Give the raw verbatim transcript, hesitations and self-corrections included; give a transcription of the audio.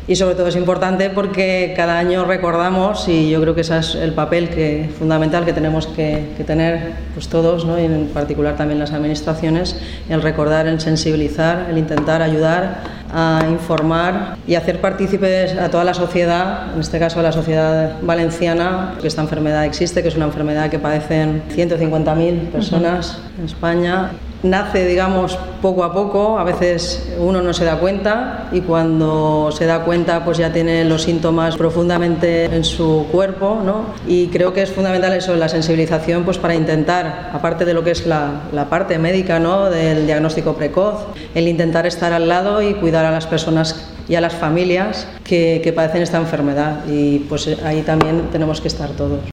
Y sobre todo es importante porque cada año recordamos, y yo creo que ese es el papel que, fundamental que tenemos que, que tener pues todos, ¿no? Y en particular también las administraciones, el recordar, el sensibilizar, el intentar ayudar a informar y hacer partícipes a toda la sociedad, en este caso a la sociedad valenciana, que esta enfermedad existe, que es una enfermedad que padecen ciento cincuenta mil personas uh-huh. en España. Nace, digamos, poco a poco, a veces uno no se da cuenta y cuando se da cuenta pues ya tiene los síntomas profundamente en su cuerpo, ¿no? Y creo que es fundamental eso, la sensibilización, pues para intentar, aparte de lo que es la, la parte médica, ¿no? Del diagnóstico precoz, el intentar estar al lado y cuidar a las personas y a las familias que, que padecen esta enfermedad, y pues ahí también tenemos que estar todos.